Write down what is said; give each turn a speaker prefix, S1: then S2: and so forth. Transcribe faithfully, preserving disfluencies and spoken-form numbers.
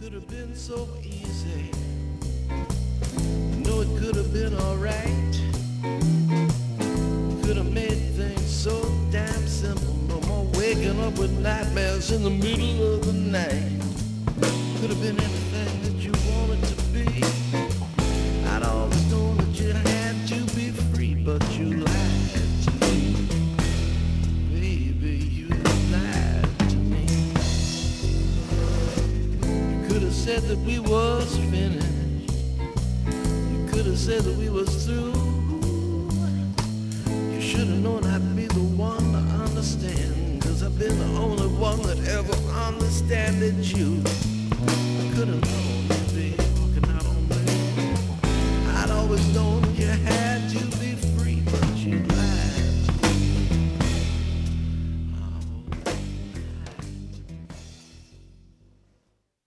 S1: could have been so easy. No, it could have been alright. Could have made things so damn simple. No more waking up with nightmares in the middle of the night. Could have been anything that you wanted to be. I'd always known that you had to be free, but you lied to me. Baby, you lied to me. You could have said that we was finished. You could have said that we was through. You should have known I'd be the one to understand, 'cause I've been the only one that ever understanded you. I could have known.